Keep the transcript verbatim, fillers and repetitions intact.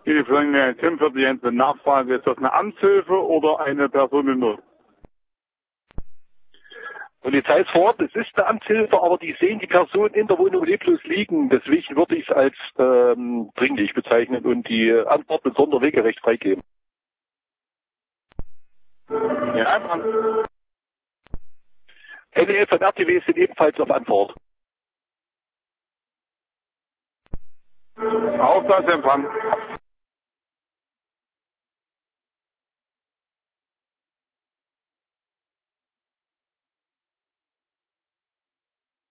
Die für eine Tim für die Jensen Nachfrage, ist das eine Amtshilfe oder eine Personennot? Polizei ist vor Ort, es ist eine Amtshilfe, aber die sehen die Person in der Wohnung leblos liegen. Deswegen würde ich es als ähm, dringlich bezeichnen und die Antwort mit Sonderwegerecht freigeben. Ja, Mann. N E F und R T W sind ebenfalls auf Antwort. Auftragsempfang.